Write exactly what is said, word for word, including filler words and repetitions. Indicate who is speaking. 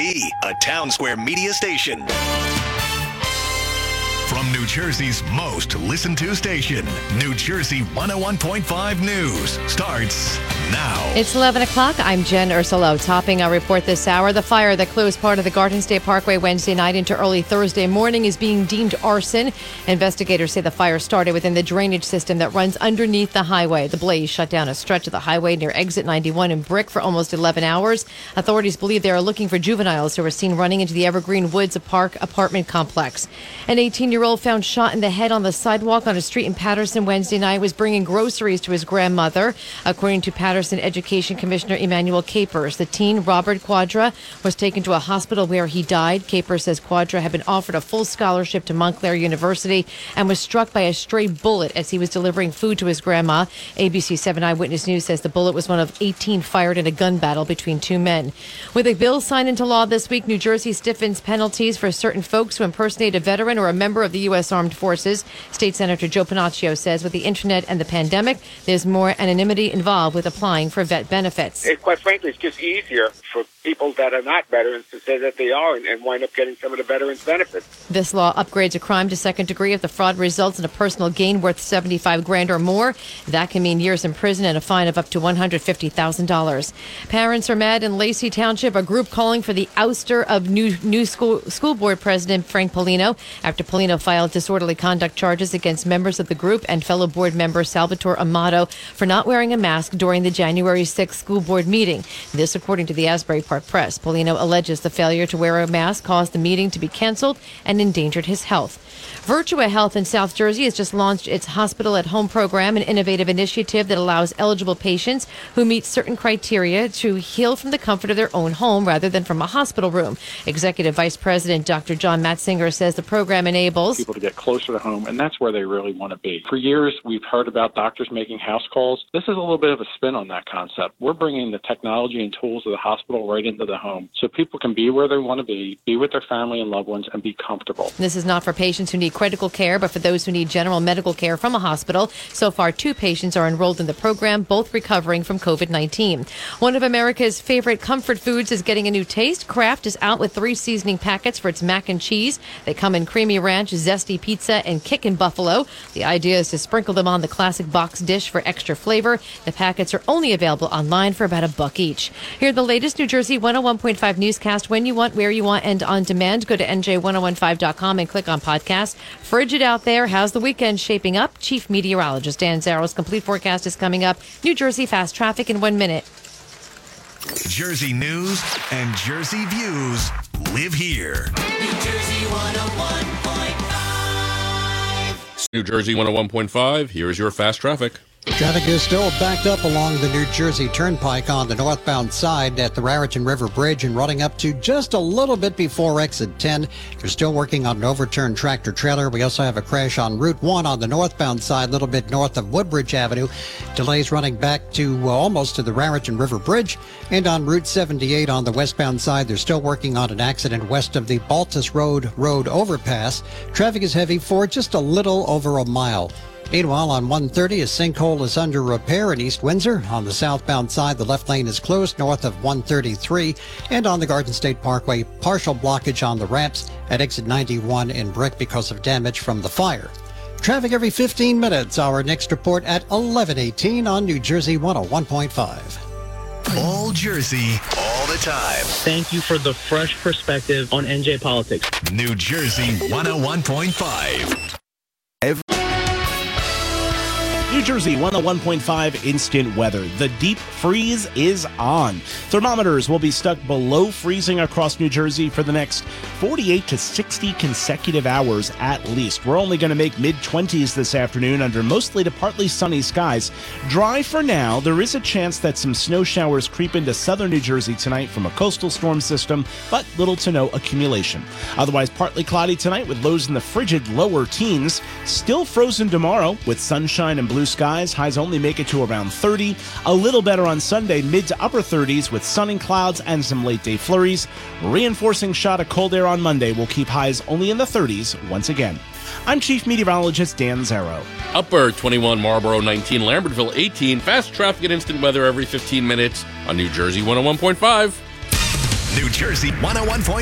Speaker 1: B, a Town Square media station. From New Jersey's most listened to station, New Jersey one oh one point five News starts now.
Speaker 2: It's eleven o'clock. I'm Jen Ursulo. Topping our report this hour, the fire that closed part of the Garden State Parkway Wednesday night into early Thursday morning is being deemed arson. Investigators say the fire started within the drainage system that runs underneath the highway. The blaze shut down a stretch of the highway near Exit ninety-one in Brick for almost eleven hours. Authorities believe they are looking for juveniles who were seen running into the Evergreen Woods Park apartment complex. An eighteen-year-old found shot in the head on the sidewalk on a street in Paterson Wednesday night was bringing groceries to his grandmother. According to Paterson Education Commissioner Emmanuel Capers, the teen, Robert Quadra, was taken to a hospital where he died. Capers says Quadra had been offered a full scholarship to Montclair University and was struck by a stray bullet as he was delivering food to his grandma. A B C seven Eyewitness News says the bullet was one of eighteen fired in a gun battle between two men. With a bill signed into law this week, New Jersey stiffens penalties for certain folks who impersonate a veteran or a member of the U S Armed Forces. State Senator Joe Panaccio says with the internet and the pandemic, there's more anonymity involved with applying for vet benefits.
Speaker 3: It, quite frankly, it's just easier for people that are not veterans to say that they are and, and wind up getting some of the veterans' benefits.
Speaker 2: This law upgrades a crime to second degree if the fraud results in a personal gain worth seventy-five grand or more. That can mean years in prison and a fine of up to one hundred fifty thousand dollars. Parents are mad in Lacey Township, a group calling for the ouster of new new school school board president Frank Polino after Polino filed disorderly conduct charges against members of the group and fellow board member Salvatore Amato for not wearing a mask during the January sixth school board meeting. This, according to the Asbury Park Press. Polino alleges the failure to wear a mask caused the meeting to be canceled and endangered his health. Virtua Health in South Jersey has just launched its Hospital at Home program, an innovative initiative that allows eligible patients who meet certain criteria to heal from the comfort of their own home rather than from a hospital room. Executive Vice President Doctor John Matzinger says the program enables
Speaker 4: people to get closer to home, and that's where they really want to be. For years, we've heard about doctors making house calls. This is a little bit of a spin on that concept. We're bringing the technology and tools of the hospital right into the home so people can be where they want to be, be with their family and loved ones, and be comfortable.
Speaker 2: This is not for patients who need critical care, but for those who need general medical care from a hospital. So far, two patients are enrolled in the program, both recovering from COVID nineteen. One of America's favorite comfort foods is getting a new taste. Kraft is out with three seasoning packets for its mac and cheese. They come in creamy ranch, zesty pizza, and kickin' buffalo. The idea is to sprinkle them on the classic box dish for extra flavor. The packets are only available online for about a buck each. Hear the latest New Jersey one oh one point five newscast when you want, where you want, and on demand. Go to N J ten fifteen dot com and click on podcast. Frigid out there. How's the weekend shaping up? Chief Meteorologist Dan Zarrow's complete forecast is coming up. New Jersey fast traffic in one minute.
Speaker 1: Jersey news and Jersey views live here.
Speaker 5: New Jersey one oh one point five.
Speaker 6: New Jersey one oh one point five. Here is your fast traffic.
Speaker 7: Traffic is still backed up along the New Jersey Turnpike on the northbound side at the Raritan River Bridge and running up to just a little bit before exit ten. They're still working on an overturned tractor trailer. We also have a crash on Route one on the northbound side, a little bit north of Woodbridge Avenue. Delays running back to uh, almost to the Raritan River Bridge. And on Route seventy-eight on the westbound side, they're still working on an accident west of the Baltus Road Road overpass. Traffic is heavy for just a little over a mile. Meanwhile, on one thirty, a sinkhole is under repair in East Windsor. On the southbound side, the left lane is closed north of one thirty-three. And on the Garden State Parkway, partial blockage on the ramps at exit ninety-one in Brick because of damage from the fire. Traffic every fifteen minutes. Our next report at eleven eighteen on New Jersey one oh one point five.
Speaker 1: All Jersey, all the time.
Speaker 8: Thank you for the fresh perspective on N J politics.
Speaker 1: New Jersey one oh one point five.
Speaker 9: Every- New Jersey one oh one point five instant weather. The deep freeze is on. Thermometers will be stuck below freezing across New Jersey for the next forty-eight to sixty consecutive hours at least. We're only going to make mid-twenties this afternoon under mostly to partly sunny skies. Dry for now. There is a chance that some snow showers creep into southern New Jersey tonight from a coastal storm system, but little to no accumulation. Otherwise, partly cloudy tonight with lows in the frigid lower teens. Still frozen tomorrow with sunshine and blue skies. Highs only make it to around thirty. A little better on Sunday, mid to upper thirties with sunny clouds and some late day flurries. Reinforcing shot of cold air on Monday will keep highs only in the thirties once again. I'm Chief Meteorologist Dan Zarrow.
Speaker 6: Upper twenty-one, Marlboro nineteen, Lambertville eighteen. Fast traffic and instant weather every fifteen minutes on New Jersey one oh one point five.
Speaker 1: New Jersey one oh one point five.